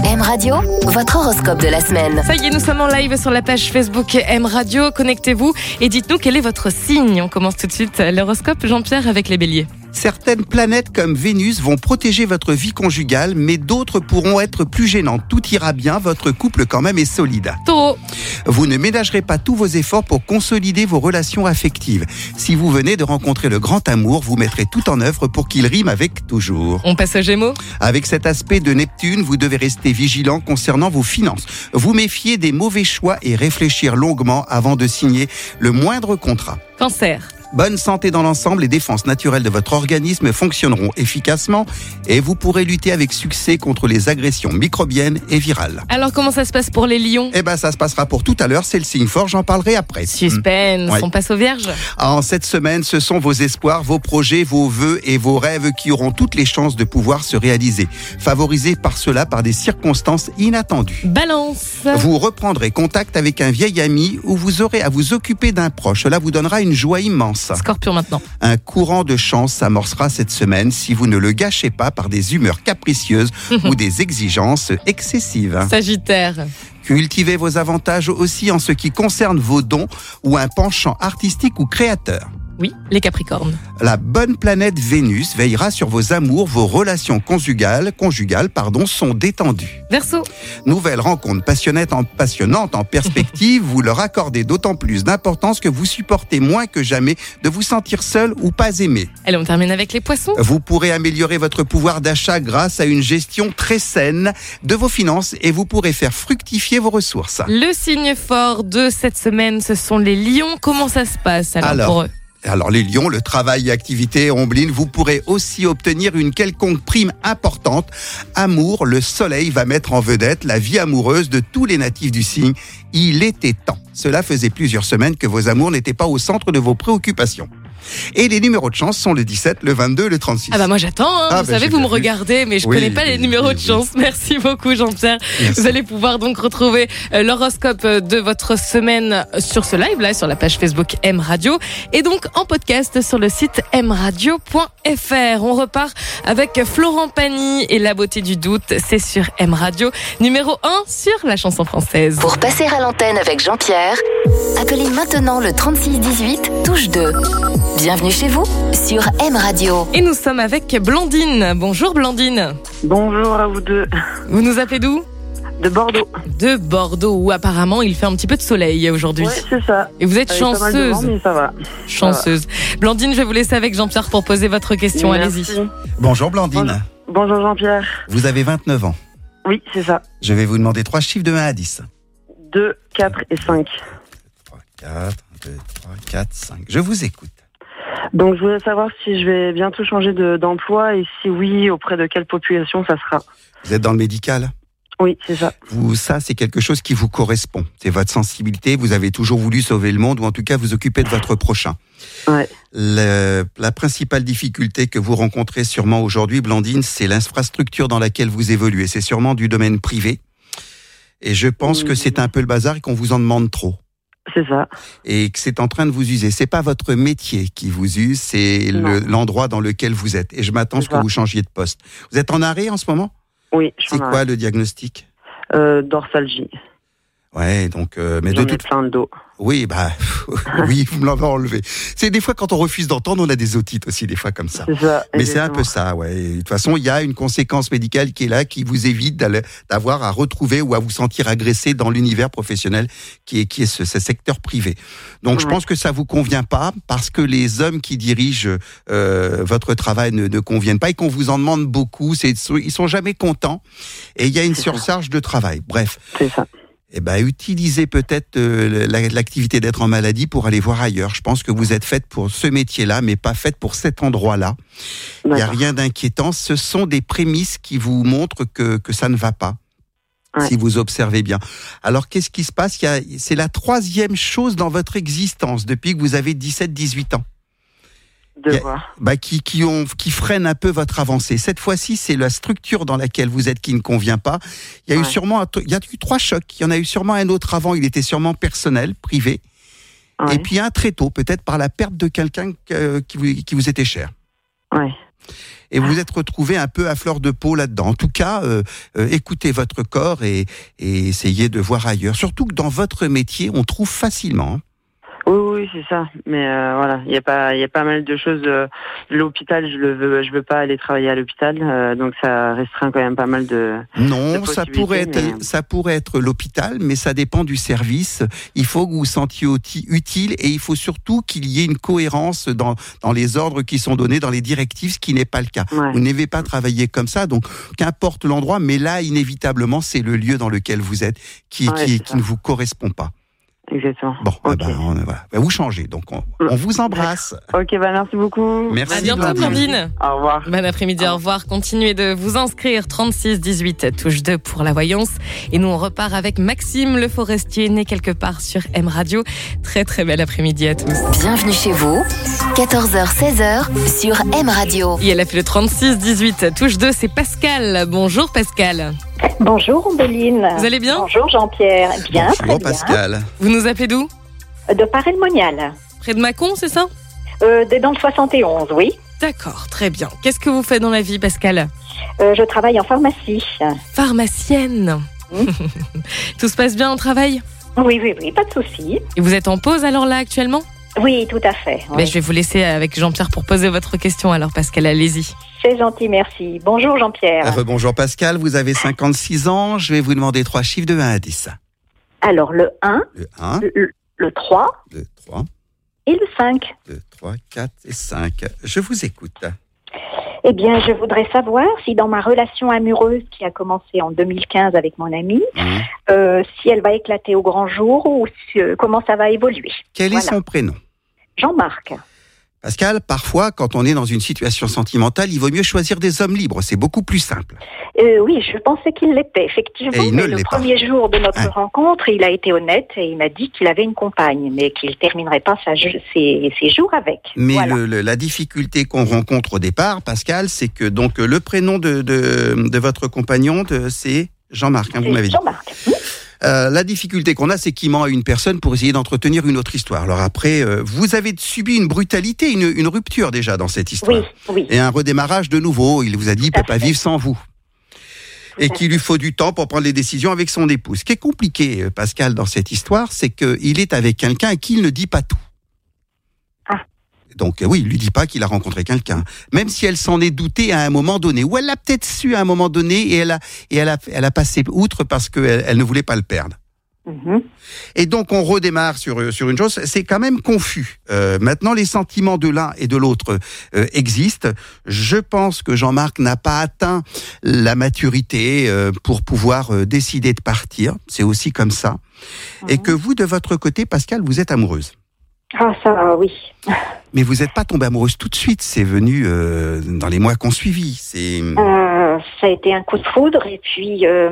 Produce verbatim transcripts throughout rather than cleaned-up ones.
M Radio, votre horoscope de la semaine. Ça y est, nous sommes en live sur la page Facebook M Radio. Connectez-vous et dites-nous quel est votre signe. On commence tout de suite l'horoscope, Jean-Pierre, avec les béliers. Certaines planètes comme Vénus vont protéger votre vie conjugale, mais d'autres pourront être plus gênantes. Tout ira bien, votre couple quand même est solide. Taureau. Vous ne ménagerez pas tous vos efforts pour consolider vos relations affectives. Si vous venez de rencontrer le grand amour, vous mettrez tout en œuvre pour qu'il rime avec toujours. On passe aux Gémeaux. Avec cet aspect de Neptune, vous devez rester vigilant concernant vos finances. Vous méfiez des mauvais choix et réfléchir longuement avant de signer le moindre contrat. Cancer. Bonne santé dans l'ensemble, les défenses naturelles de votre organisme fonctionneront efficacement et vous pourrez lutter avec succès contre les agressions microbiennes et virales. Alors comment ça se passe pour les lions? Eh ben, ça se passera pour tout à l'heure, c'est le signe fort, j'en parlerai après. Suspense, Ouais. on passe aux Vierges. En cette semaine, ce sont vos espoirs, vos projets, vos vœux et vos rêves qui auront toutes les chances de pouvoir se réaliser. Favorisés par cela par des circonstances inattendues. Balance. Vous reprendrez contact avec un vieil ami ou vous aurez à vous occuper d'un proche. Cela vous donnera une joie immense. Scorpion maintenant. Un courant de chance s'amorcera cette semaine si vous ne le gâchez pas par des humeurs capricieuses ou des exigences excessives. Sagittaire. Cultivez vos avantages aussi en ce qui concerne vos dons ou un penchant artistique ou créateur. Oui, les Capricornes. La bonne planète Vénus veillera sur vos amours, vos relations conjugales, conjugales pardon, sont détendues. Verseau. Nouvelle rencontre passionnante en, passionnante en perspective, vous leur accordez d'autant plus d'importance que vous supportez moins que jamais de vous sentir seul ou pas aimé. Allez, on termine avec les Poissons. Vous pourrez améliorer votre pouvoir d'achat grâce à une gestion très saine de vos finances et vous pourrez faire fructifier vos ressources. Le signe fort de cette semaine, ce sont les lions. Comment ça se passe alors, Alors, pour eux? Alors les lions, le travail et activité omblines, vous pourrez aussi obtenir une quelconque prime importante. Amour, le soleil va mettre en vedette la vie amoureuse de tous les natifs du signe. Il était temps. Cela faisait plusieurs semaines que vos amours n'étaient pas au centre de vos préoccupations. Et les numéros de chance sont le dix-sept, le vingt-deux, le trente-six. Ah bah moi j'attends, hein. Ah vous bah savez, j'ai vous me bien vu. regardez, mais je Oui, connais pas les oui, numéros oui, de oui. chance. Merci beaucoup Jean-Pierre. Merci. Vous allez pouvoir donc retrouver euh, l'horoscope de votre semaine sur ce live là, sur la page Facebook M Radio, et donc en podcast sur le site m radio point f r. On repart avec Florent Pagny et La beauté du doute, c'est sur M Radio, numéro un sur la chanson française. Pour passer à l'antenne avec Jean-Pierre, appelez maintenant le trente-six dix-huit, touche deux. Bienvenue chez vous sur M Radio. Et nous sommes avec Blandine. Bonjour Blandine. Bonjour à vous deux, Vous nous appelez d'où? de Bordeaux. De Bordeaux, où apparemment il fait un petit peu de soleil aujourd'hui. Oui, c'est ça. Et vous êtes Avec pas mal de vent, chanceuse. mais ça va. Chanceuse. Blandine, je vais vous laisser avec Jean-Pierre pour poser votre question. Merci. Allez-y. Bonjour Blandine, Bonjour Jean-Pierre. vous avez vingt-neuf ans. Oui, c'est ça. Je vais vous demander trois chiffres de un à dix. deux, quatre et cinq. trois, quatre, deux, trois, quatre, cinq. Je vous écoute. Donc je voulais savoir si je vais bientôt changer de, d'emploi et si oui, auprès de quelle population ça sera. Vous êtes dans le médical ? Oui, c'est ça. Vous, ça, c'est quelque chose qui vous correspond. C'est votre sensibilité. Vous avez toujours voulu sauver le monde ou en tout cas vous occuper de votre prochain. Ouais. Le, la principale difficulté que vous rencontrez sûrement aujourd'hui, Blandine, c'est l'infrastructure dans laquelle vous évoluez. C'est sûrement du domaine privé. Et je pense que c'est un peu le bazar et qu'on vous en demande trop. C'est ça. Et que c'est en train de vous user. C'est pas votre métier qui vous use, c'est le, l'endroit dans lequel vous êtes. Et je m'attends à ce C'est que ça. vous changiez de poste. Vous êtes en arrêt en ce moment ? Oui, je suis C'est en quoi arrêt. le diagnostic ? euh, Dorsalgie. Ouais, donc, euh, mais J'en de ai toute plein le dos. Oui, bah, oui, vous me l'avez enlevé. C'est des fois quand on refuse d'entendre, on a des otites aussi, des fois comme ça. C'est ça. Mais c'est un peu exactement. ça, ouais. Et de toute façon, il y a une conséquence médicale qui est là, qui vous évite d'aller- d'avoir à retrouver ou à vous sentir agressé dans l'univers professionnel qui est, qui est ce, ce secteur privé. Donc, je Ouais. pense que ça vous convient pas parce que les hommes qui dirigent euh, votre travail ne, ne conviennent pas et qu'on vous en demande beaucoup. C'est, ils sont jamais contents et il y a une C'est ça. surcharge de travail. Bref. C'est ça. Eh ben, utilisez peut-être euh, la- l'activité d'être en maladie pour aller voir ailleurs. Je pense que vous êtes faite pour ce métier-là, mais pas faite pour cet endroit-là. Il n'y a D'accord. rien d'inquiétant. Ce sont des prémices qui vous montrent que, que ça ne va pas. Ouais. Si vous observez bien. Alors, qu'est-ce qui se passe? Il y a, c'est la troisième chose dans votre existence depuis que vous avez dix-sept dix-huit ans. De Yeah. voir. Bah, qui, qui, ont, qui freine un peu votre avancée. Cette fois-ci, c'est la structure dans laquelle vous êtes qui ne convient pas. Il y a eu Ouais. sûrement, un tr- il y a eu trois chocs. Il y en a eu sûrement un autre avant. Il était sûrement personnel, privé. Ouais. Et puis un très tôt, peut-être par la perte de quelqu'un que- qui, vous, qui vous était cher. Ouais. Et vous vous êtes retrouvé un peu à fleur de peau là-dedans. En tout cas, euh, euh, écoutez votre corps et, et essayez de voir ailleurs. Surtout que dans votre métier, on trouve facilement. Hein. Oui, oui, c'est ça. Mais euh, voilà, il y a pas, il y a pas mal de choses. Euh, l'hôpital, je le veux, je veux pas aller travailler à l'hôpital, euh, donc ça restreint quand même pas mal de. Non, de ça pourrait être, mais... ça pourrait être l'hôpital, mais ça dépend du service. Il faut que vous vous sentiez utile et il faut surtout qu'il y ait une cohérence dans dans les ordres qui sont donnés, dans les directives, ce qui n'est pas le cas. Ouais. Vous n'avez pas travaillé comme ça, donc qu'importe l'endroit, mais là, inévitablement, c'est le lieu dans lequel vous êtes qui Ouais, qui, qui ne vous correspond pas. Exactement. Bon, okay. eh ben, on, voilà. Ben, vous changez, donc on, on vous embrasse. Ok, bah merci beaucoup. Merci. À bientôt, Blandine. Au revoir. Bon après-midi, au revoir. Continuez de vous inscrire. trente-six dix-huit, touche deux pour la voyance. Et nous, on repart avec Maxime Le Forestier, né quelque part sur M Radio. Très, très bel après-midi à tous. Bienvenue chez vous. quatorze heures seize heures sur M Radio. Et elle a fait le trente-six dix-huit, touche deux, c'est Pascal. Bonjour Pascal. Bonjour Ombeline. Vous allez bien? Bonjour Jean-Pierre. Bien, Bonjour, très bien. Pascal. Vous nous appelez d'où? De Paray-le-Monial. Près de Mâcon, c'est ça? Euh, de- dans le soixante et onze, oui. D'accord, très bien. Qu'est-ce que vous faites dans la vie, Pascal? Euh, je travaille en pharmacie. Pharmacienne. Mmh. Tout se passe bien au travail? Oui, oui, oui, pas de souci. Et vous êtes en pause alors là actuellement? Oui, tout à fait. Ben, oui. je vais vous laisser avec Jean-Pierre pour poser votre question alors Pascal, allez-y. C'est gentil, merci. Bonjour Jean-Pierre. Bonjour Pascal, vous avez cinquante-six ans. Je vais vous demander trois chiffres de un à dix. Alors, le un, Le un, le, le trois le trois, et le cinq. le trois, quatre et cinq. Je vous écoute. Eh bien, je voudrais savoir si dans ma relation amoureuse qui a commencé en deux mille quinze avec mon ami, Mmh. euh, si elle va éclater au grand jour ou si, euh, comment ça va évoluer. Quel Voilà. est son prénom? Jean-Marc. Pascal, parfois, quand on est dans une situation sentimentale, il vaut mieux choisir des hommes libres. C'est beaucoup plus simple. Euh, oui, je pensais qu'il l'était, effectivement. Et il mais ne le l'est pas. premier jour de notre Hein. rencontre, il a été honnête et il m'a dit qu'il avait une compagne, mais qu'il terminerait pas sa, ses, ses jours avec. Mais Voilà. le, le- la difficulté qu'on rencontre au départ, Pascal, c'est que donc le prénom de, de, de votre compagnon, de- c'est Jean-Marc, hein, vous C'est m'avez dit. Jean-Marc. Hum, Euh, la difficulté qu'on a, c'est qu'il ment à une personne pour essayer d'entretenir une autre histoire. Alors après, euh, vous avez subi une brutalité, une, une rupture déjà dans cette histoire. Oui, oui. Et un redémarrage de nouveau. Il vous a dit qu'il ne Tout à peut pas fait. vivre sans vous. Tout Et à qu'il lui faut du temps pour prendre les décisions avec son épouse. Ce qui est compliqué, euh, Pascal, dans cette histoire, c'est qu'il est avec quelqu'un à qui il ne dit pas tout. Ah. Donc euh, oui, il lui dit pas qu'il a rencontré quelqu'un, même si elle s'en est doutée à un moment donné, ou elle l'a peut-être su à un moment donné et elle a et elle a elle a passé outre parce qu'elle elle ne voulait pas le perdre. Mhm. Et donc on redémarre sur sur une chose, c'est quand même confus. Euh, maintenant, les sentiments de l'un et de l'autre euh, existent. Je pense que Jean-Marc n'a pas atteint la maturité euh, pour pouvoir euh, décider de partir. C'est aussi comme ça. Et que vous, de votre côté, Pascal, vous êtes amoureuse. Ah, ça, oui. Mais vous n'êtes pas tombée amoureuse tout de suite. C'est venu euh, dans les mois qu'on suivi. C'est Euh, ça a été un coup de foudre et puis euh,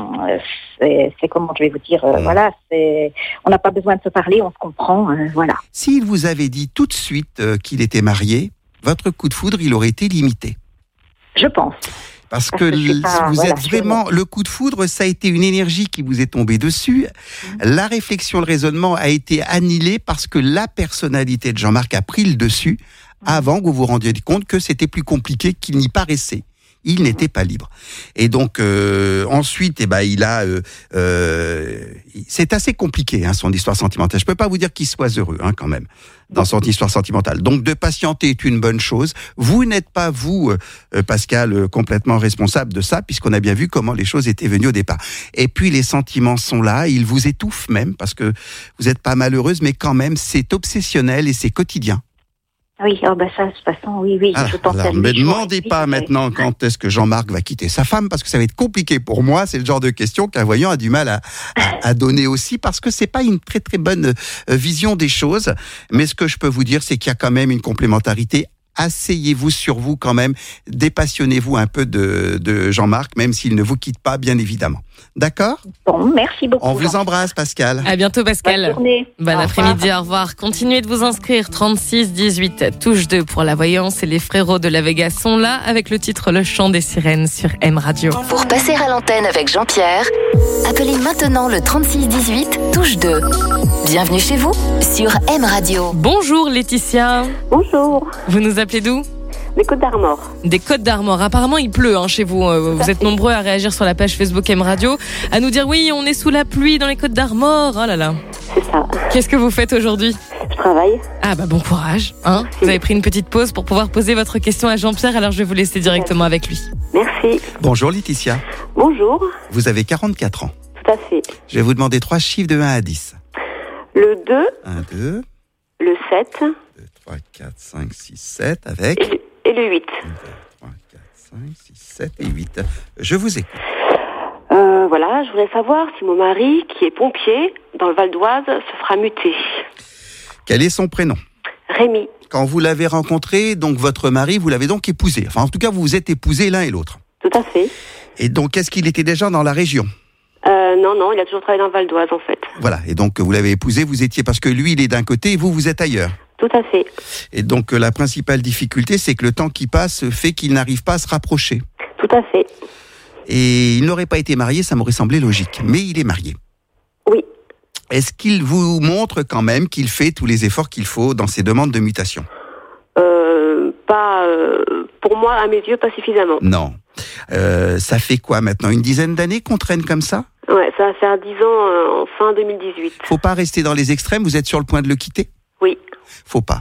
c'est, c'est comment je vais vous dire, euh, Mm. voilà, c'est, on n'a pas besoin de se parler, on se comprend, euh, voilà. s'il vous avait dit tout de suite euh, qu'il était marié, votre coup de foudre, il aurait été limité. Je pense. Parce Parce que que je suis pas, vous voilà, êtes vraiment, le coup de foudre, ça a été une énergie qui vous est tombée dessus. La réflexion, le raisonnement a été annihilé parce que la personnalité de Jean-Marc a pris le dessus avant que vous vous rendiez compte que c'était plus compliqué qu'il n'y paraissait. Il n'était pas libre. Et donc euh, ensuite, eh ben, il a, euh, euh, c'est assez compliqué hein, son histoire sentimentale. Je peux pas vous dire qu'il soit heureux hein, quand même dans son histoire sentimentale. Donc de patienter est une bonne chose. Vous n'êtes pas vous, euh, Pascal, euh, complètement responsable de ça, puisqu'on a bien vu comment les choses étaient venues au départ. Et puis les sentiments sont là, ils vous étouffent même parce que vous n'êtes pas malheureuse, mais quand même c'est obsessionnel et c'est quotidien. Oui, oh ben ça, de toute façon, oui, oui, Ah, je pense alors, à lui. ne me je vois demandez lui, pas mais- maintenant quand est-ce que Jean-Marc va quitter sa femme, parce que ça va être compliqué pour moi. C'est le genre de question qu'un voyant a du mal à, à, à donner aussi, parce que c'est pas une très très bonne euh, vision des choses. Mais ce que je peux vous dire, c'est qu'il y a quand même une complémentarité. Asseyez-vous sur vous quand même, dépassionnez-vous un peu de, de Jean-Marc, même s'il ne vous quitte pas, bien évidemment. D'accord ? Bon, merci beaucoup. On vous Jean. embrasse, Pascal. À bientôt Bonne Pascal. journée. Bon Au revoir. après-midi, au revoir. Continuez de vous inscrire. trente-six dix-huit, touche deux pour la voyance. Et les frérots de la Vega sont là avec le titre Le chant des sirènes sur M Radio. Pour passer à l'antenne avec Jean-Pierre, appelez maintenant le trente-six dix-huit, touche deux. Bienvenue chez vous sur M Radio. Bonjour Laetitia. Bonjour. Vous nous appelez d'où? Des Côtes d'Armor. Des Côtes d'Armor. Apparemment, il pleut hein, chez vous. Euh, vous êtes nombreux à réagir sur la page Facebook M Radio, à nous dire oui, on est sous la pluie dans les Côtes d'Armor. Oh là là. C'est ça. Qu'est-ce que vous faites aujourd'hui ? Je travaille. Ah bah bon courage. Hein, vous avez pris une petite pause pour pouvoir poser votre question à Jean-Pierre, alors je vais vous laisser directement avec lui. Merci. Bonjour Laetitia. Bonjour. Vous avez quarante-quatre ans. Tout à fait. Je vais vous demander trois chiffres de un à dix. Le deux. un, deux, Le sept. deux, trois, quatre, cinq, six, sept avec... Et le, et le huit. un, deux, trois, quatre, cinq, six, sept et huit. Je vous écoute. Euh, voilà, je voudrais savoir si mon mari, qui est pompier dans le Val d'Oise, se fera muter. Quel est son prénom ? Rémi. Quand vous l'avez rencontré, donc votre mari, vous l'avez donc épousé. Enfin, en tout cas, vous vous êtes épousés l'un et l'autre. Tout à fait. Et donc, est-ce qu'il était déjà dans la région ? Euh, non, non, il a toujours travaillé dans le Val d'Oise, en fait. Voilà. Et donc, vous l'avez épousé, vous étiez... Parce que lui, il est d'un côté et vous, vous êtes ailleurs. Tout à fait. Et donc, la principale difficulté, c'est que le temps qui passe fait qu'il n'arrive pas à se rapprocher. Tout à fait. Et il n'aurait pas été marié, ça m'aurait semblé logique. Mais il est marié. Oui. Est-ce qu'il vous montre quand même qu'il fait tous les efforts qu'il faut dans ses demandes de mutation ? Euh, pas, euh, pour moi, à mes yeux, pas suffisamment. Non. Euh, ça fait quoi maintenant ? Une dizaine d'années qu'on traîne comme ça ? Ouais, ça va faire dix ans euh, en fin deux mille dix-huit. Faut pas rester dans les extrêmes, vous êtes sur le point de le quitter ? Oui. Faut pas.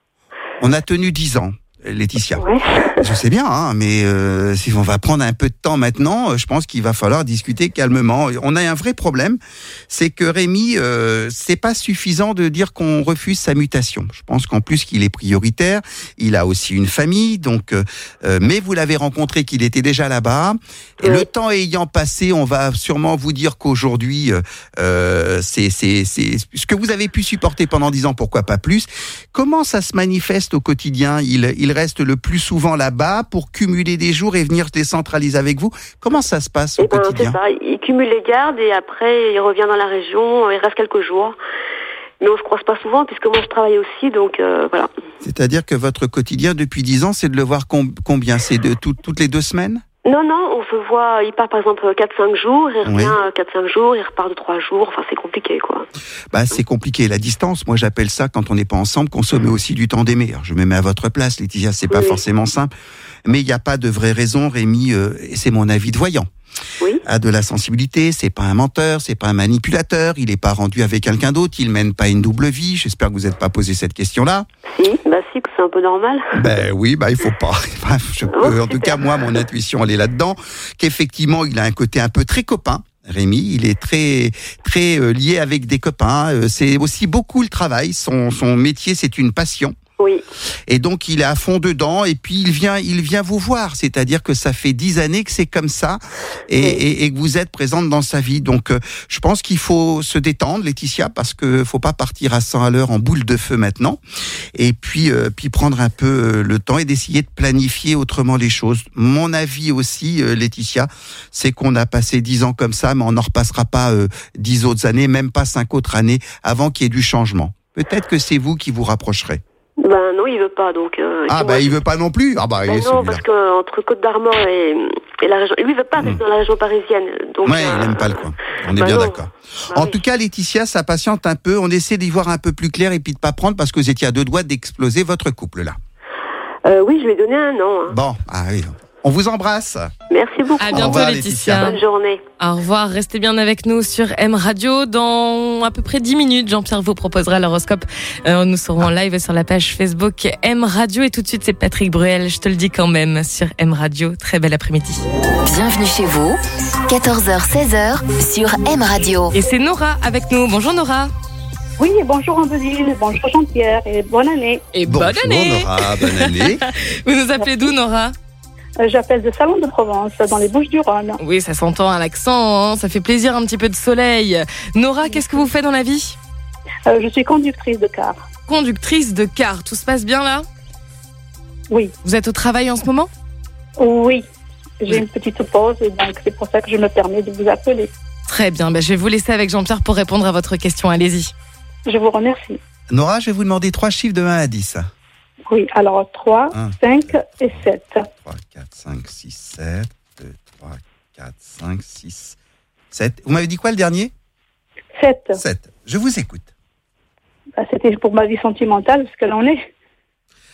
On a tenu dix ans, Laetitia. Ouais. Je sais bien, hein, mais euh, si on va prendre un peu de temps maintenant, je pense qu'il va falloir discuter calmement. On a un vrai problème, c'est que Rémi, euh, c'est pas suffisant de dire qu'on refuse sa mutation. Je pense qu'en plus qu'il est prioritaire, il a aussi une famille, donc. Euh, mais vous l'avez rencontré qu'il était déjà là-bas. Et oui. Le temps ayant passé, on va sûrement vous dire qu'aujourd'hui, euh, c'est, c'est, c'est ce que vous avez pu supporter pendant dix ans, pourquoi pas plus. Comment ça se manifeste au quotidien ? Il, il reste le plus souvent là-bas pour cumuler des jours et venir se décentraliser avec vous. Comment ça se passe au eh ben, quotidien ? C'est ça. Il cumule les gardes et après il revient dans la région, il reste quelques jours. Mais on se croise pas souvent puisque moi je travaille aussi, donc euh, voilà. C'est-à-dire que votre quotidien depuis dix ans, c'est de le voir com- combien ? C'est de tout, toutes les deux semaines ? Non, non, on se voit, il part par exemple quatre cinq jours, il revient Oui. quatre cinq jours, il repart de trois jours, enfin c'est compliqué quoi. Bah, c'est compliqué. La distance, moi j'appelle ça, quand on n'est pas ensemble, consommer aussi du temps d'aimer. Alors, je me mets à votre place, Laetitia, c'est pas Oui. forcément simple. Mais il n'y a pas de vraie raison, Rémi, euh, et c'est mon avis de voyant. Oui. A de la sensibilité, c'est pas un menteur, c'est pas un manipulateur, il est pas rendu avec quelqu'un d'autre, il mène pas une double vie. J'espère que vous n'êtes pas posé cette question-là. Si, bah si, c'est un peu normal. Ben oui, bah il faut pas. Je peux, Oh, en tout cas, moi, mon intuition, elle est là-dedans. Qu'effectivement, il a un côté un peu très copain. Rémi, il est très très euh, lié avec des copains. Euh, c'est aussi beaucoup le travail. Son son métier, c'est une passion. Oui. Et donc, il est à fond dedans. Et puis, il vient, il vient vous voir. C'est-à-dire que ça fait dix années que c'est comme ça et, Oui. et, et que vous êtes présente dans sa vie. Donc, euh, je pense qu'il faut se détendre, Laetitia, parce que faut pas partir à cent à l'heure en boule de feu maintenant. Et puis, euh, puis prendre un peu euh, le temps et d'essayer de planifier autrement les choses. Mon avis aussi, euh, Laetitia, c'est qu'on a passé dix ans comme ça, mais on n'en repassera pas euh, dix autres années, même pas cinq autres années, avant qu'il y ait du changement. Peut-être que c'est vous qui vous rapprocherez. Ben non, il veut pas, donc... Euh, Ah, bah, moi, il veut pas non plus. Ah, bah, ben il est non, celui-là. parce qu'entre Côte d'Armor et, et la région... Lui, il veut pas rester Mmh. dans la région parisienne. Donc, Ouais, euh, il n'aime pas le coin. On est bah bien non. d'accord. Bah En oui. tout cas, Laetitia, ça patiente un peu. On essaie d'y voir un peu plus clair et puis de pas prendre parce que vous étiez à deux doigts d'exploser votre couple, là. Euh, oui, je lui ai donné un an. Hein. Bon, ah oui. On vous embrasse. Merci beaucoup. À Au bientôt revoir, Laetitia. Laetitia. Bonne journée. Au revoir, restez bien avec nous sur M Radio. Dans à peu près dix minutes, Jean-Pierre vous proposera l'horoscope. Euh, nous serons en live sur la page Facebook M Radio. Et tout de suite, c'est Patrick Bruel, je te le dis quand même, sur M Radio. Très bel après-midi. Bienvenue chez vous, quatorze heures seize heures sur M Radio. Et c'est Nora avec nous. Bonjour Nora. Oui, bonjour Ambedine, bonjour Jean-Pierre et bonne année. Et bonne Bonjour, année. Nora, bonne année. Vous nous appelez d'où Nora? Euh, J'appelle de Salon de Provence, dans les Bouches-du-Rhône. Oui, ça s'entend à l'accent, hein. Ça fait plaisir un petit peu de soleil. Nora, qu'est-ce que vous faites dans la vie? Euh, je suis conductrice de car. Conductrice de car, tout se passe bien là? Oui, Vous êtes au travail en ce moment? oui. J'ai une petite pause et donc c'est pour ça que je me permets de vous appeler. Très bien, ben, je vais vous laisser avec Jean-Pierre pour répondre à votre question, allez-y. Je vous remercie. Nora, je vais vous demander trois chiffres de un à dix. Oui, alors trois, Un. cinq et sept. trois, quatre, cinq, six, sept. deux, trois, quatre, cinq, six, sept. Vous m'avez dit quoi le dernier? sept. sept. Je vous écoute. Bah, c'était pour ma vie sentimentale, ce qu'elle en est.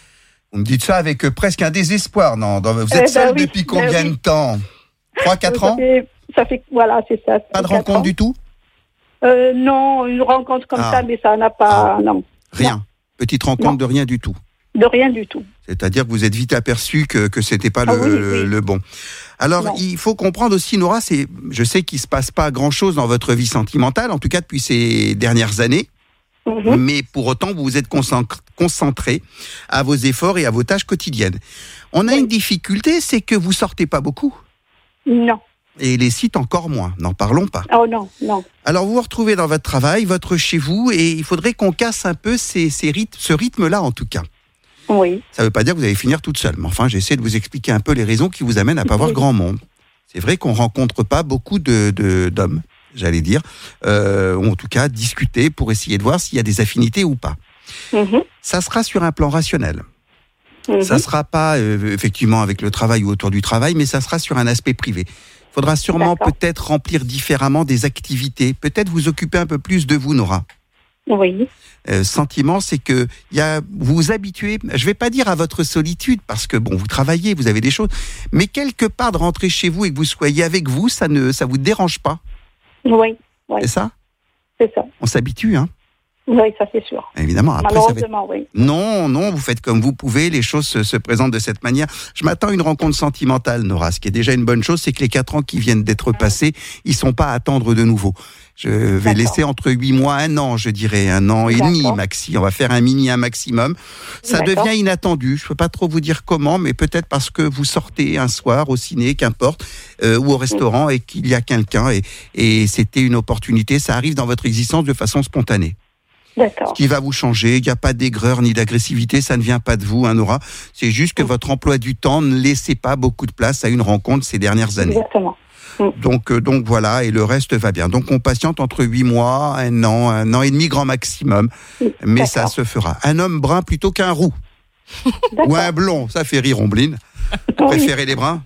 Vous me dites ça avec euh, presque un désespoir, non? Dans- Vous êtes Eh ben seul oui, depuis ben combien oui. de temps? trois quatre ça ans? fait, ça fait, voilà, c'est ça. ça Pas de fait quatre rencontre ans. du tout? Euh, non, une rencontre comme Ah. ça, mais ça n'a pas, non, Rien. Petite rencontre Non. de rien du tout. de rien du tout. C'est-à-dire que vous êtes vite aperçu que que c'était pas le, Ah oui, le- oui. le bon. Alors Non. il faut comprendre aussi, Nora, c'est, je sais qu'il se passe pas grand-chose dans votre vie sentimentale, en tout cas depuis ces dernières années, Mhm. mais pour autant vous vous êtes concentré, concentré à vos efforts et à vos tâches quotidiennes. On a Oui. une difficulté, c'est que vous sortez pas beaucoup Non. et les sites encore moins. N'en parlons pas. Oh non, non. Alors vous vous retrouvez dans votre travail, votre chez vous, et il faudrait qu'on casse un peu ces, ces rythmes, ce rythme-là en tout cas. Oui. Ça ne veut pas dire que vous allez finir toute seule, mais enfin, j'essaie de vous expliquer un peu les raisons qui vous amènent à pas voir Oui. grand monde. C'est vrai qu'on rencontre pas beaucoup de, de- d'hommes, j'allais dire, euh, ou en tout cas discuter pour essayer de voir s'il y a des affinités ou pas. Mhm. Ça sera sur un plan rationnel. Mhm. Ça sera pas euh, effectivement avec le travail ou autour du travail, mais ça sera sur un aspect privé. Il faudra sûrement D'accord. peut-être remplir différemment des activités, peut-être vous occuper un peu plus de vous, Nora. Oui. Euh, sentiment, c'est que il y a, vous vous habituez, je vais pas dire à votre solitude, parce que bon, vous travaillez, vous avez des choses, mais quelque part de rentrer chez vous et que vous soyez avec vous, ça ne, ça vous dérange pas, Oui. Oui. c'est ça? C'est ça. On s'habitue, hein, Oui, ça c'est sûr. évidemment. Après, ça va être- Malheureusement, oui. Non, non, vous faites comme vous pouvez, les choses se, se présentent de cette manière. Je m'attends à une rencontre sentimentale, Nora. Ce qui est déjà une bonne chose, c'est que les quatre ans qui viennent d'être passés, ils sont pas à attendre de nouveau. Je vais D'accord. laisser entre huit mois, un an, je dirais, un an et demi D'accord. maxi. On va faire un mini, un maximum. Ça D'accord. devient inattendu. Je peux pas trop vous dire comment, mais peut-être parce que vous sortez un soir au ciné, qu'importe, euh, ou au restaurant, et qu'il y a quelqu'un, et, et c'était une opportunité. Ça arrive dans votre existence de façon spontanée. D'accord. Qui va vous changer. Il n'y a pas d'aigreur ni d'agressivité, ça ne vient pas de vous, hein, Nora. C'est juste que votre emploi du temps ne laissait pas beaucoup de place à une rencontre ces dernières années. Exactement. Donc, euh, donc voilà, et le reste va bien. Donc on patiente entre huit mois, un an, un an et demi grand maximum, mais ça D'accord. se fera. Un homme brun plutôt qu'un roux. Ou un blond, ça fait rire Ombline. Oui. Préférez les bruns?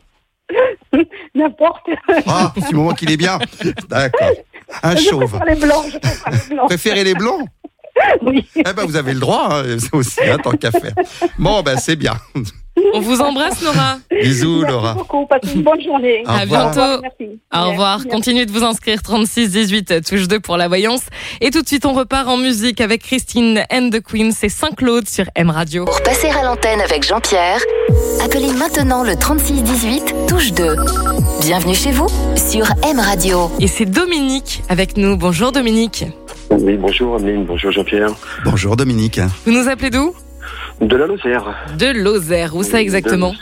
N'importe. Ah, du moment qu'il est bien. D'accord. Un Je chauve. préfère les blancs. Je préfère les blancs. Préférez les blonds? Oui. Eh ben vous avez le droit, hein, c'est aussi, hein, tant qu'à faire. Bon, ben c'est bien. On vous embrasse, Nora. Bisous, Merci Laura. beaucoup. Passez une bonne journée. Au À revoir. bientôt. Merci. Au revoir. Merci. Continuez de vous inscrire trente-six dix-huit, touche deux pour la voyance. Et tout de suite, on repart en musique avec Christine and the Queen. C'est Saint-Claude sur M Radio. Pour passer à l'antenne avec Jean-Pierre, appelez maintenant le trente-six dix-huit, touche deux. Bienvenue chez vous sur M Radio. Et c'est Dominique avec nous. Bonjour Dominique. Oui, bonjour Ameline, bonjour Jean-Pierre. Bonjour Dominique. Vous nous appelez d'où? De la Lozère. De Lozère. Où ça exactement?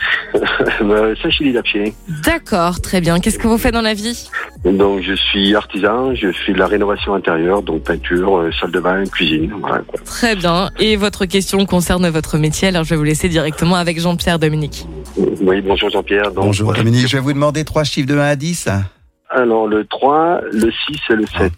De... Saint-Chili-d'Apier. D'accord, très bien. Qu'est-ce que vous faites dans la vie? Donc je suis artisan, je fais de la rénovation intérieure, donc peinture, euh, salle de bain, cuisine, voilà quoi. Très bien. Et votre question concerne votre métier, alors je vais vous laisser directement avec Jean-Pierre Dominique. Oui, bonjour Jean-Pierre. Donc, Bonjour voilà. Dominique, je vais vous demander trois chiffres de un à dix. Alors le trois, le six et le sept.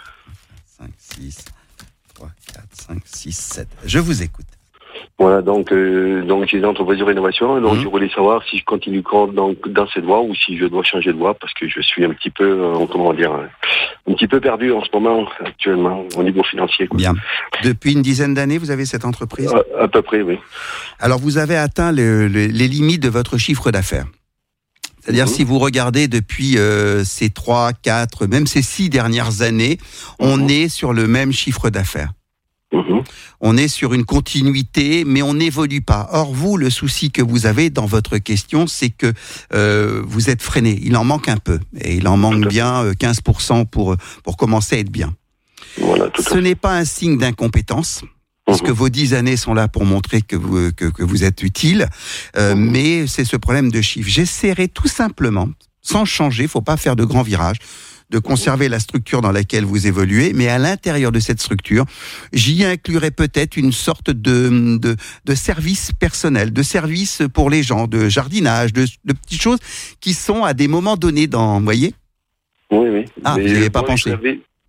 cinq, six, trois, quatre, cinq, six, sept. Je vous écoute. Voilà, donc euh, donc j'ai des entreprises de rénovation, donc Mhm. je voulais savoir si je continue encore dans, dans cette voie ou si je dois changer de voie parce que je suis un petit peu, euh, comment dire, un petit peu perdu en ce moment actuellement au niveau financier. Quoi. Bien. Depuis une dizaine d'années, vous avez cette entreprise? À, à peu près, oui. Alors, vous avez atteint le- le- les limites de votre chiffre d'affaires. C'est-à-dire, Mhm. si vous regardez depuis euh, ces trois, quatre, même ces six dernières années, on Mhm. est sur le même chiffre d'affaires. Mhm. On est sur une continuité, mais on n'évolue pas. Or, vous, le souci que vous avez dans votre question, c'est que euh, vous êtes freiné. Il en manque un peu. Et il en manque Tout à fait. bien euh, quinze pour cent pour, pour commencer à être bien. Voilà, tout à Ce fait. n'est pas un signe d'incompétence, parce Mhm. que vos dix années sont là pour montrer que vous, que, que vous êtes utile, euh, Mhm. mais c'est ce problème de chiffre. J'essaierai tout simplement, sans changer, faut pas faire de grands virages, de conserver la structure dans laquelle vous évoluez, mais à l'intérieur de cette structure, j'y inclurai peut-être une sorte de, de, de service personnel, de service pour les gens, de jardinage, de, de petites choses qui sont à des moments donnés dans, vous voyez? Oui, oui. Ah, Mais vous n'y avez pas moi, pensé. je l'avais-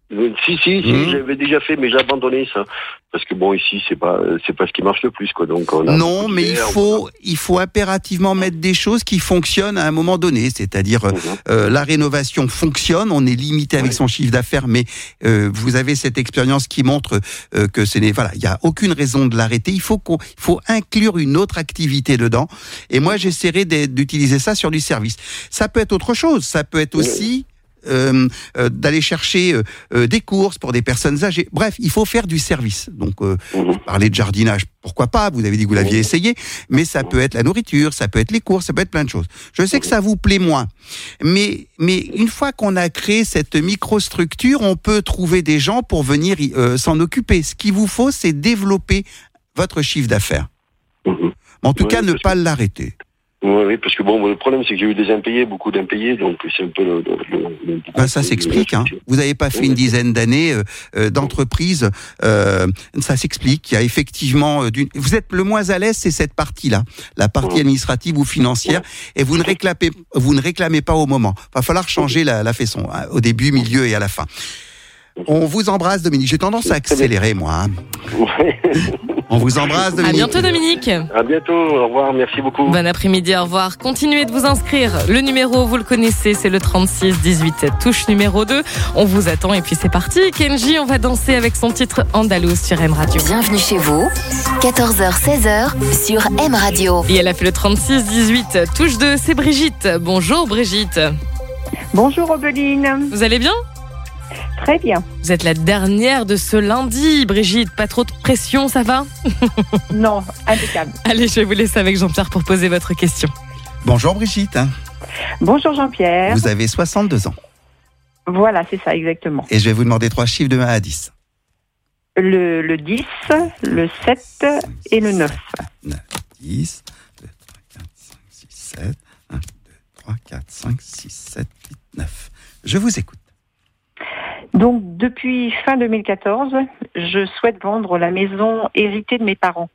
Euh, Si, si, si, Mmh. j'avais déjà fait, mais j'ai abandonné ça. Parce que bon, ici, c'est pas, c'est pas ce qui marche le plus, quoi. Donc, on a Non, beaucoup mais il d'hiver, faut, il faut impérativement mettre des choses qui fonctionnent à un moment donné. C'est-à-dire, Mhm. euh, la rénovation fonctionne, on est limité avec Ouais. son chiffre d'affaires, mais euh, vous avez cette expérience qui montre euh, que ce n'est, voilà, il y a aucune raison de l'arrêter. Il faut qu'on, il faut inclure une autre activité dedans. Et moi, j'essaierai d'e- d'utiliser ça sur du service. Ça peut être autre chose. Ça peut être aussi Euh, euh, d'aller chercher euh, euh, des courses pour des personnes âgées. Bref, il faut faire du service. Donc, euh, Mhm. parler de jardinage, pourquoi pas? Vous avez dit que vous l'aviez essayé, mais ça peut être la nourriture, ça peut être les courses, ça peut être plein de choses. Je sais que ça vous plaît moins, mais mais une fois qu'on a créé cette microstructure, on peut trouver des gens pour venir y- euh, s'en occuper. Ce qu'il vous faut, c'est développer votre chiffre d'affaires. Mhm. En tout Ouais, cas, ne parce pas l'arrêter. Oui, oui, parce que bon, le problème, c'est que j'ai eu des impayés, beaucoup d'impayés, donc c'est un peu le. le, le- le- Ben, ça s'explique. Hein. Vous n'avez pas fait une dizaine d'années euh, euh, d'entreprise. Euh, ça s'explique. Il y a effectivement. Euh, d'une... Vous êtes le moins à l'aise, c'est cette partie-là, la partie administrative ou financière, et vous ne réclamez, vous ne réclamez pas au moment. Il va falloir changer la, la façon, hein, au début, milieu et à la fin. On vous embrasse, Dominique. J'ai tendance à accélérer, moi. Hein. Ouais. On vous embrasse, À Dominique. bientôt, Dominique. À bientôt, au revoir, merci beaucoup. Bon après-midi, au revoir. Continuez de vous inscrire. Le numéro, vous le connaissez, c'est le trente-six dix-huit, touche numéro deux. On vous attend et puis c'est parti. Kenji, on va danser avec son titre Andalouse sur M Radio. Bienvenue chez vous, quatorze heures seize heures sur M Radio. Et elle a fait le trente-six dix-huit, touche deux, c'est Brigitte. Bonjour Brigitte. Bonjour Obeline. Vous allez bien? Très bien. Vous êtes la dernière de ce lundi, Brigitte. Pas trop de pression, ça va? Non, impeccable. Allez, je vais vous laisser avec Jean-Pierre pour poser votre question. Bonjour, Brigitte. Bonjour Jean-Pierre. Vous avez soixante-deux ans. Voilà, c'est ça exactement. Et je vais vous demander trois chiffres de un à dix. Le, le dix, le sept et le neuf. dix, deux, trois, quatre, cinq, six, sept. un, deux, trois, quatre, cinq, six, sept, huit, neuf. Je vous écoute. Donc, depuis fin deux mille quatorze, je souhaite vendre la maison héritée de mes parents.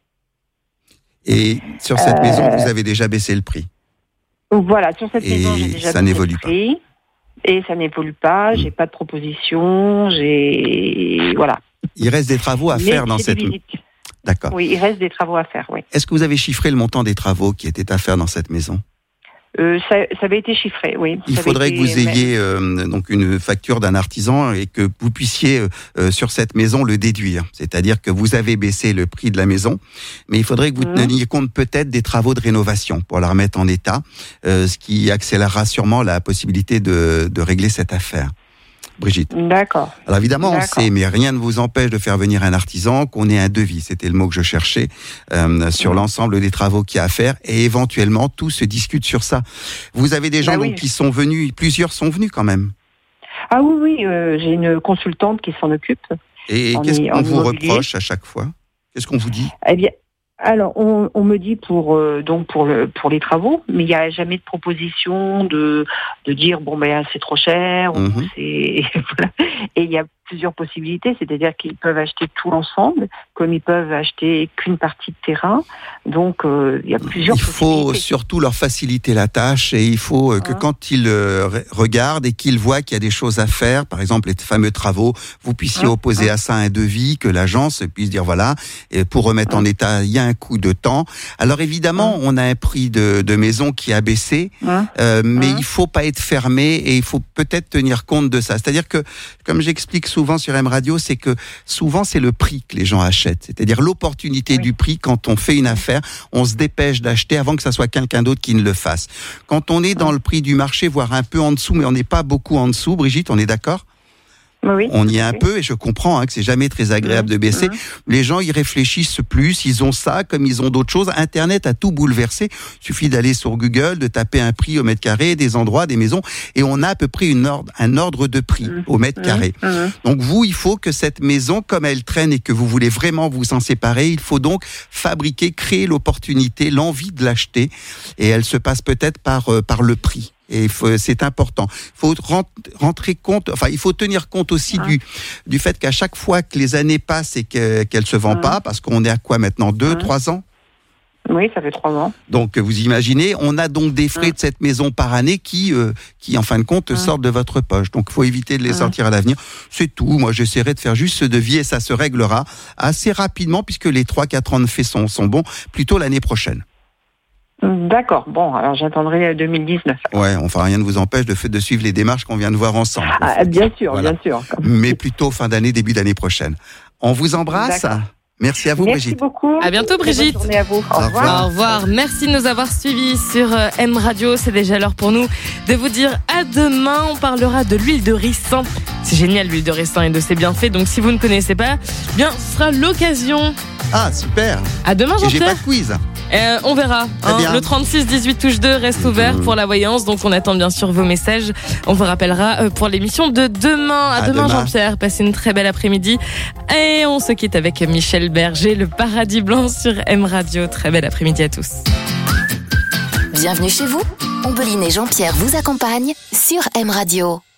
Et sur cette Euh, maison, vous avez déjà baissé le prix. Donc voilà, sur cette Et maison, j'ai déjà ça baissé n'évolue le prix. Et ça n'évolue pas, j'ai pas de proposition, j'ai... Voilà. Il reste des travaux à Mais faire dans j'ai cette des maison. visites. D'accord. Oui, il reste des travaux à faire, oui. Est-ce que vous avez chiffré le montant des travaux qui étaient à faire dans cette maison? Euh, ça, ça avait été chiffré, oui. Il Ça avait faudrait été- que vous ayez euh, donc une facture d'un artisan et que vous puissiez euh, euh, sur cette maison le déduire. C'est-à-dire que vous avez baissé le prix de la maison, mais il faudrait que vous Mhm. teniez compte peut-être des travaux de rénovation pour la remettre en état, euh, ce qui accélérera sûrement la possibilité de, de régler cette affaire. Brigitte. D'accord. Alors évidemment, on D'accord. sait, mais rien ne vous empêche de faire venir un artisan, qu'on ait un devis, c'était le mot que je cherchais, euh, sur Mhm. l'ensemble des travaux qu'il y a à faire, et éventuellement, tout se discute sur ça. Vous avez des gens Bah donc, oui. qui sont venus, plusieurs sont venus quand même. Ah oui, oui, euh, j'ai une consultante qui s'en occupe. Et En qu'est-ce i- qu'on en vous immobilier. reproche à chaque fois? Qu'est-ce qu'on vous dit? Eh bien, alors on, on me dit pour euh, donc pour le pour les travaux, mais il n'y a jamais de proposition de de dire bon ben c'est trop cher, ou Mhm. c'est voilà. Et il y a plusieurs possibilités, c'est-à-dire qu'ils peuvent acheter tout l'ensemble, comme ils peuvent acheter qu'une partie de terrain. Donc euh, il y a plusieurs Il faut possibilités. surtout leur faciliter la tâche et il faut euh, que Hein. quand ils euh, re- regardent et qu'ils voient qu'il y a des choses à faire, par exemple les fameux travaux, vous puissiez Hein. opposer à ça un devis, que l'agence puisse dire voilà, et pour remettre en état, il y a un coût de temps. Alors évidemment, on a un prix de, de maison qui a baissé, Hein. euh, mais Hein. il faut pas être fermé et il faut peut-être tenir compte de ça. C'est-à-dire que, comme j'explique souvent sur M Radio, c'est que souvent c'est le prix que les gens achètent. C'est-à-dire l'opportunité Oui. du prix quand on fait une affaire, on se dépêche d'acheter avant que ça soit quelqu'un d'autre qui ne le fasse. Quand on est dans le prix du marché, voire un peu en dessous, mais on n'est pas beaucoup en dessous, Brigitte, on est d'accord ? Oui. On y est un Oui. peu et je comprends hein, que c'est jamais très agréable Mhm. de baisser. Mhm. Les gens y réfléchissent plus, ils ont ça comme ils ont d'autres choses. Internet a tout bouleversé. Il suffit d'aller sur Google, de taper un prix au mètre carré, des endroits, des maisons, et on a à peu près une ordre, un ordre de prix Mhm. au mètre carré. Mhm. Donc vous, il faut que cette maison, comme elle traîne et que vous voulez vraiment vous en séparer, il faut donc fabriquer, créer l'opportunité, l'envie de l'acheter, et elle se passe peut-être par euh, par le prix. Et il faut- c'est important. Il faut rent- rentrer compte, enfin, il faut tenir compte aussi Ah. du du fait qu'à chaque fois que les années passent et que, qu'elle se vend Ah. pas, parce qu'on est à quoi maintenant, deux, Ah. trois ans, Oui, ça fait trois ans. Donc, vous imaginez, on a donc des frais mmh. de cette maison par année qui, euh, qui en fin de compte, mmh. sortent de votre poche. Donc, il faut éviter de les mmh. sortir à l'avenir. C'est tout. Moi, j'essaierai de faire juste ce devis et ça se réglera assez rapidement puisque les trois quatre ans de fait sont, sont bons, plutôt l'année prochaine. D'accord. Bon, alors j'attendrai deux mille dix-neuf. Ouais, enfin, rien ne vous empêche de, de suivre les démarches qu'on vient de voir ensemble. Ah, bien sûr, voilà. bien sûr. Mais plutôt fin d'année, début d'année prochaine. On vous embrasse. D'accord. Merci à vous, Merci Brigitte. Merci beaucoup. À bientôt, Brigitte. Bonne journée à vous. Au, Au revoir. revoir. Au revoir. Merci de nous avoir suivis sur M Radio. C'est déjà l'heure pour nous de vous dire à demain. On parlera de l'huile de ricin. C'est génial, l'huile de ricin et de ses bienfaits. Donc, si vous ne connaissez pas, bien, ce sera l'occasion. Ah, super. À demain, Jean-Pierre. Et j'ai pas de quiz. Euh, on verra. Hein. Le trente-six dix-huit touche deux reste ouvert pour la voyance. Donc, on attend bien sûr vos messages. On vous rappellera pour l'émission de demain. À, à demain, demain, Jean-Pierre. Passez une très belle après-midi. Et on se quitte avec Michel Berger, le Paradis Blanc sur M Radio. Très bel après-midi à tous. Bienvenue chez vous. Ombeline et Jean-Pierre vous accompagnent sur M Radio.